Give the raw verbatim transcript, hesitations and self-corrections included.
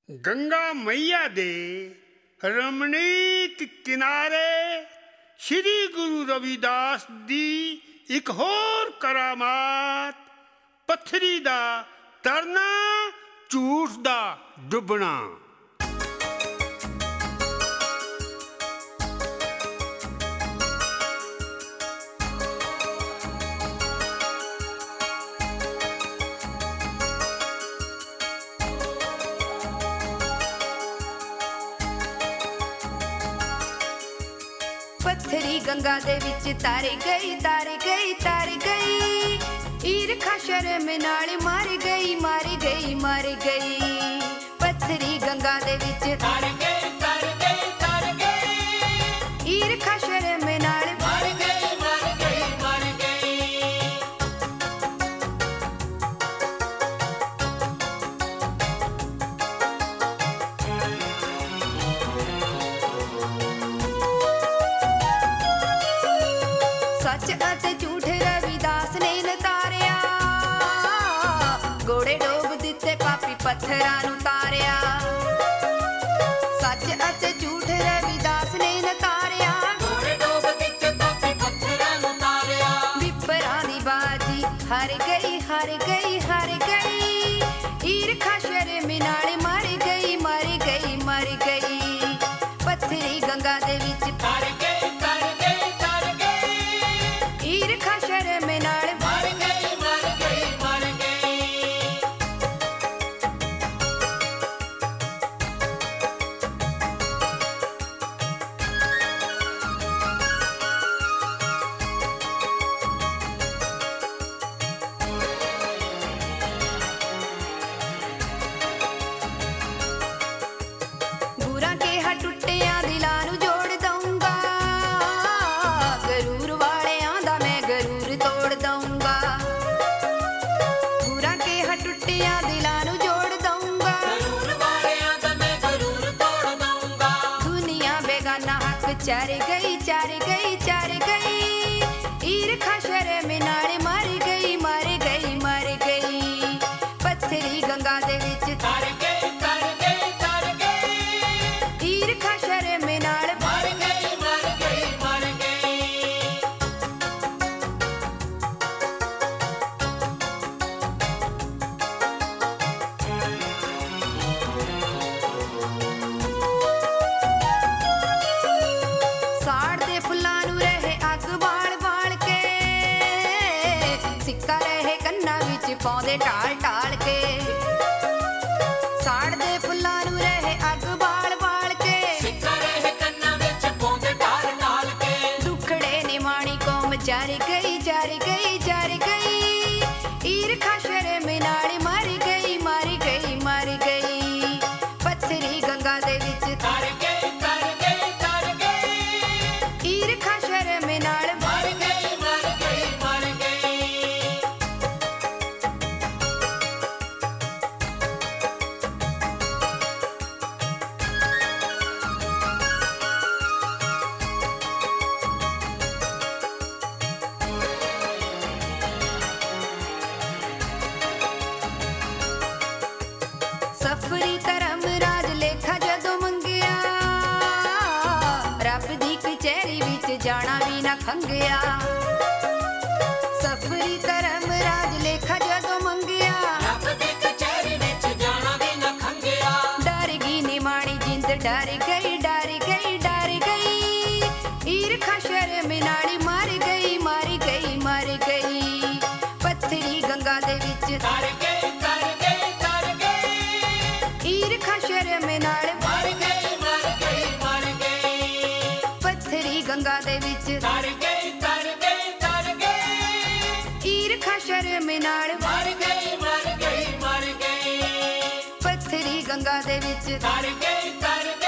गंगा मैया दे रमणीक किनारे श्री गुरु रविदास दी एक होर करामात पत्थरी दा तरना झूठ दा डुबना। पत्थरी गंगा दे विच तार गई तार गई तार गई ईरखा शर्म नाल मार गई मार गई मार गई। पत्थरी गंगा दे विच तार गई तार गई तार गई ईरखा शर्म नाल मार गई मार गई मार गई। सच अते झूठ रविदास ने नतारिया घोड़े डोब दिते पापी पत्थरां नूं तारिया। सच अते झूठ रविदास ने नतारिया घोड़े डोब दिते पापी पत्थरां नूं तारिया। विपरां दी बाजी हार गई हार गई हार गई ईरखा शर्म नाल मर गई मर गई मर गई। पत्थरी गंगा दे विच तार गई तार गई तार गई ईरखा शर्म नाल मर गई मर गई मर गई। गुरा के हाथ टुटिया दिलां नूं जोड़ दूंगा गरूर वालियां दा मैं गरूर तोड़ दूंगा। गुरा के हाथ टुटिया दिलां नूं जोड़ दूंगा गरूर वालियां दा मैं गरूर तोड़ दूंगा। दुनिया बेगाना हक चर गई चर गई चर गई ईरखा शर्म नाल मर गई मर गई मर गई। पत्थरी गंगा दे विच तार गई तार गई तार गई ईरखा शर्म नाल मर गई मर गई मर गई। साड़ दे फुल्लां नूं रहे अग बाल बाल के सिक्का रहे कन्ना विच पाउंदे ढाल ढाल के। साड़ दे फुल्लां नूं रहे अग बाल बाल के सिक्का रहे कन्ना विच पाउंदे ढाल ढाल के। दुखड़े निमाणी कौम जर गई जर गई जर गई ईरखा शर्म नाल मर गई मर गई मर गई। पत्थरी गंगा दे विच तार गई तार गई तार गई ईरखा शर्म नाल मर गई मर गई मर गई। सफरी धर्म राज लेखा जदों मंगिया रब दी कचहरी विच जाना भी ना खंगिया। सफरी धर्म राज लेखा जदों मंगिया रब दी कचहरी विच जाना भी ना खंगिया। डर गई निमाणी जिंद डर गई डर गई डर गई ईरखा शर्म नाल मर गई मर गई मर गई। पत्थरी गंगा दे विच तार गई तार गई तार गई ईरखा शर्म नाल मर गई मर गई मर गई। पत्थरी गंगा दे विच तार गई तार गई तार गई ईरखा शर्म नाल मर गई मर गई मर गई। पत्थरी गंगा दे विच तार गई तार गई